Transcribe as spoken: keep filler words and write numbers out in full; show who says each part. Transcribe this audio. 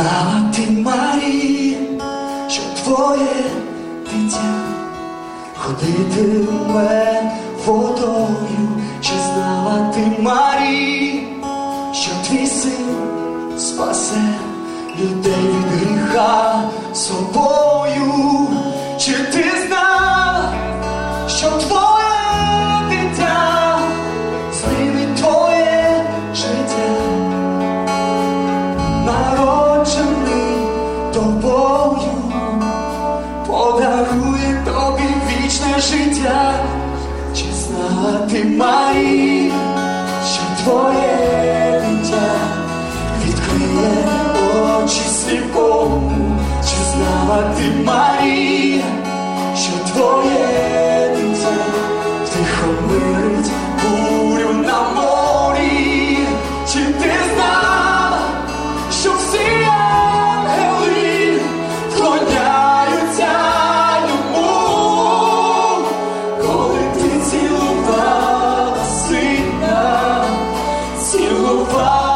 Speaker 1: знала ти, Марія, що твоє дитя ходитиме водою? Чи знала ти, Марія, що твій син спасе людей від гріха собою? Чи ти знала, що твоє дитя змінить твоє життя? Народжений тобою подарує тобі вічне життя. Чи знала ти, Марія, що твоє дитя відкриє очі сліпому? Чи знала ти, Марія, що твоє дитя втихомирить бурю на морі? Чи ти знала, що всі ангели вклоняються йому, коли ти цілувала сина, цілувала